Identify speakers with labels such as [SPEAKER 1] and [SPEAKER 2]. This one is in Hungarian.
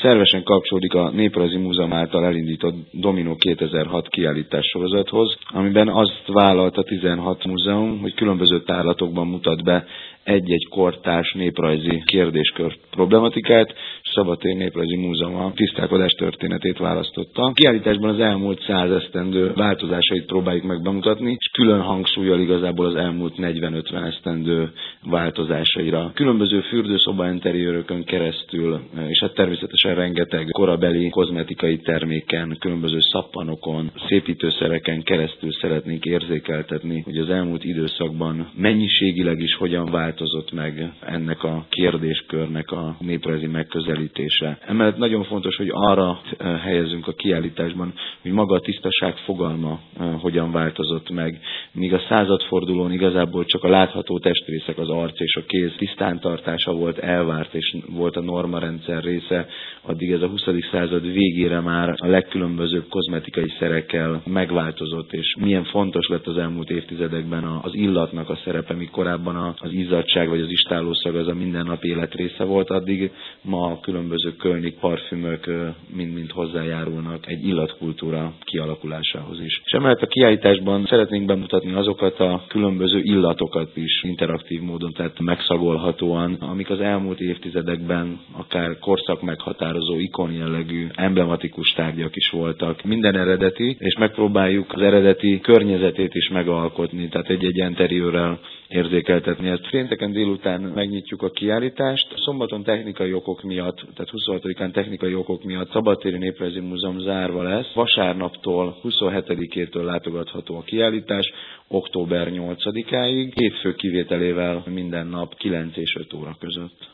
[SPEAKER 1] szervesen kapcsolódik a Néprajzi Múzeum által elindított Dominó 2006 kiállítás sorozathoz, amiben azt vállalta 16 múzeum, hogy különböző tárlatokban mutat be egy-egy kortárs néprajzi kérdéskör problematikát, és Szabadtéri Néprajzi Múzeum a tisztálkodás történetét választotta. A kiállításban az elmúlt 100 esztendő változásait próbáljuk meg bemutatni, és külön hangsúllyal igazából az elmúlt 40-50 esztendő változásaira. Különböző fürdőszoba interiőrökön keresztül, és hát természetesen rengeteg korabeli kozmetikai terméken, különböző szappanokon, szépítőszereken keresztül szeretnénk érzékeltetni, hogy az elmúlt időszakban mennyiségileg is hogyan változott meg ennek a kérdéskörnek a néprajzi megközelítése. Emellett nagyon fontos, hogy arra helyezünk a kiállításban, hogy maga a tisztaság fogalma hogyan változott meg. Míg a századfordulón igazából csak a látható testrészek, az arc és a kéz tisztántartása volt elvárt, és volt a normarendszer része, addig ez a 20. század végére már a legkülönbözőbb kozmetikai szerekkel megváltozott, és milyen fontos lett az elmúlt évtizedekben az illatnak a szerepe, míg korábban az izzadság vagy az istállószag az a mindennapi élet része volt, addig ma a különböző kölnik, parfümök mind-mind hozzájárulnak egy illatkultúra kialakulásához is. És emellett a kiállításban szeretnénk bemutatni azokat a különböző illatokat is interaktív módon, tehát megszagolhatóan, amik az elmúlt évtizedekben akár korszak meghatározó, ikonjellegű, emblematikus tárgyak is voltak. Minden eredeti, és megpróbáljuk az eredeti környezetét is megalkotni, tehát egy-egy interiőrrel érzékeltetni. Ezt pénteken délután megnyitjuk a kiállítást. Szombaton technikai okok miatt, tehát 26-án technikai okok miatt Szabadtéri Néprajzi Múzeum zárva lesz. Vasárnaptól 27-től látogatható a kiállítás, október 8-áig, hétfő kivételével minden nap 9 és 5 óra között.